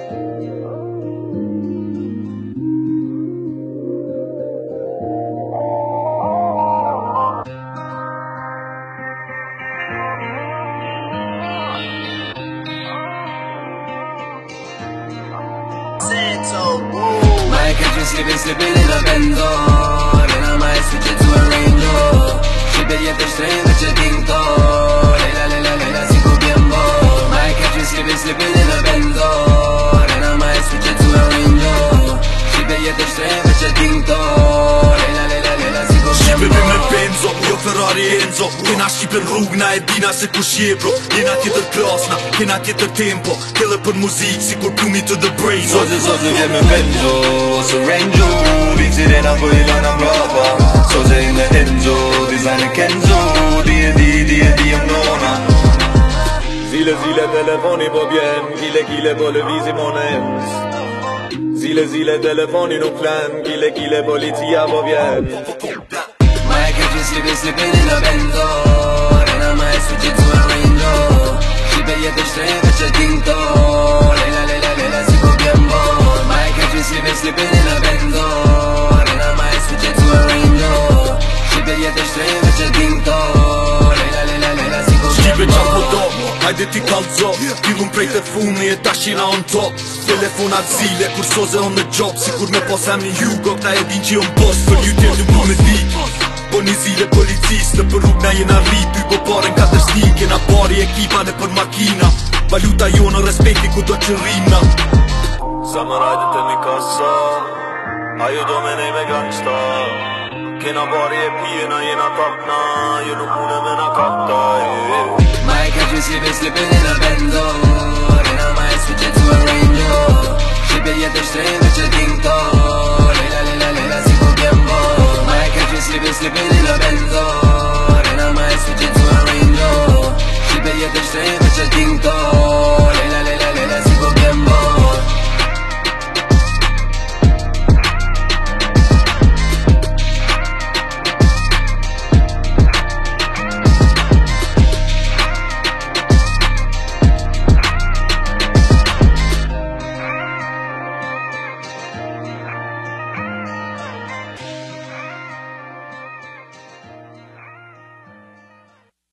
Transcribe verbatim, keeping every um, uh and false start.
My catch you slipping, slipping in a benzo. And I might switch it to a Range. She billete extreme, ce tinto. Leila, leila, leila, sigo bien bo. My catch you slipping, slipping in a benzo. And I might switch it to a Range. She billete extreme, ce tinto. Leila, leila, leila, sigo bien bo. Shqipe me benzo, jo Ferrari Enzo. Kena shqipen rrugna e dina se ku shje bro. Jena tjetër klasna, kena tjetër tempo. Kille për muzik, si kur plumi to the brain. Zote zote vje me benzo, ose Range. Vik sirena po i lojna mbrapa. Soze in the Enzo, designer Kenzo. Di e di, di e di e mnona. Zile zile telefoni po bjen, kile kile po lëvizim on ems. Zile zile telefoni nuk flen, kile kile policia po vjen. My catch you slipping, slipping in a benzo. And I might switch it to a Range. She billete extreme, ce tinto. Leila, leila, leila, sigo bien bo. My catch you slipping, slipping in a benzo. And I might switch it to a Range. She billete extreme, ce tinto. Leila, leila, leila, sigo bien Shqipe bo. qa po do, hajde ti kalzo. Pillun prej të funi e tashina on top. Telefonat zile, kur soze on the job. Si kur me pos emni Hugo, këta e din që jon boss. Për ju tjerë nuk me di. Po një zile policis, në për rrug na jena rrit. Ty po pare n'katër stik, jena pari ekipa në për makina. Valuta jo në respekti ku do që rrimna. Sa më rajtë të një kasa, ajo do me nej me gangsta. Kena bari e pije na jena kapna, jo nuk mune me na kapta. My catch you slipping, slipping in a benzo. And I might switch it to a Range. She billete extreme, ce tinto. Leila, leila, leila, sigo bien bo. My catch you slipping, slipping in a benzo. And I might switch it to a Range. She billete extreme, ce tinto.